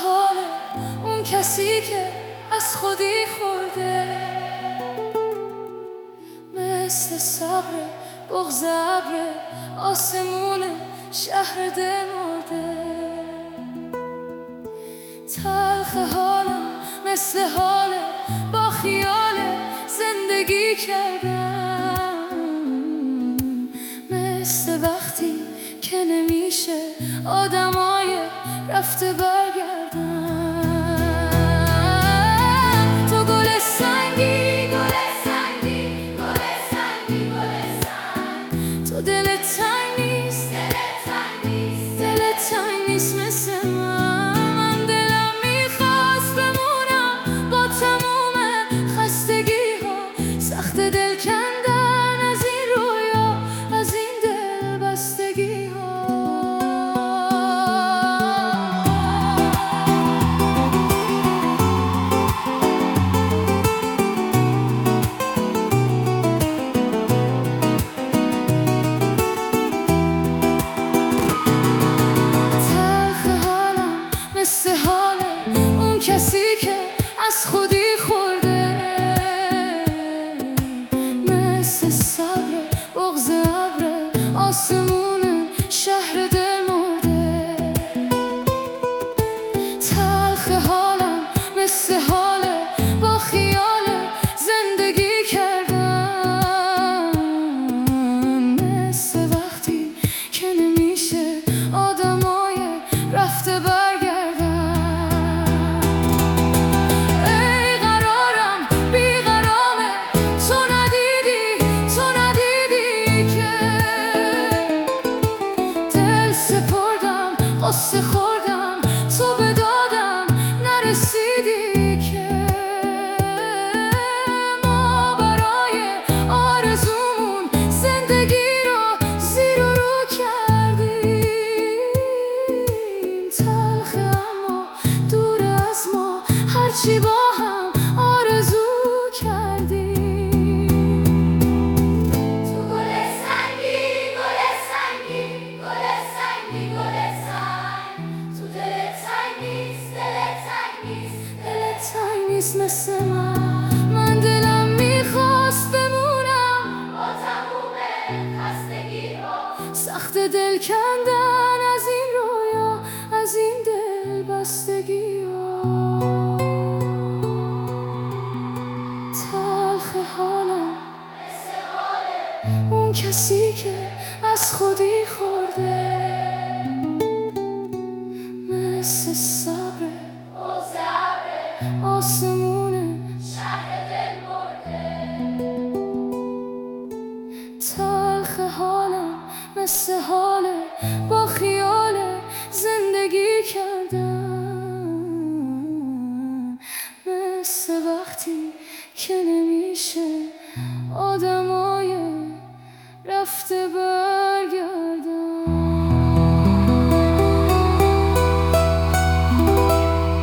حال اون کسی که از خودی خورده، مثل صبر بغض ابر آسمون شهر دل مرده. تلخ حالم مثل حال با خیال زندگی کردم، مثل وقتی که نمیشه آدمای رفته برگردن. تو گل سنگی گل سنگی گل سنگی گل سنگ، تو دلت تنگ نیست دلت تنگ نیست دلت تنگ نیست مثل من دلم میخواست بمونم با تموم خستگی ها، سخت دل کندن از این رویا از این دل بستگی ها. مثل حال اون کسی که از خودی خورده، مثل صبر بغض ابر آسمون شهر دل مرده. تلخ حالم مثل حال با خیال زندگی کردن، مثل وقتی که نمیشه آدمای رفته برگردن. قصه خوردم تو به دادم نرسیدی که، ما برای آرزومون زندگی رو زیر و رو کردیم. تلخ اما دور از ما هرچی با هم آرزو کردیم. تو گل سنگی گل سنگی گل سنگی گل مثل من دلم میخواست بمونم با تموم خستگی ها، سخت دل کندن از این رویا از این دل بستگی ها. تلخ حالم مثل حال اون کسی که از خودی خورده، مثل صبر آسمون شهر دل مرده. تلخ حالم مثل حال با خیال زندگی کردن، مثل وقتی که نمیشه آدمای رفته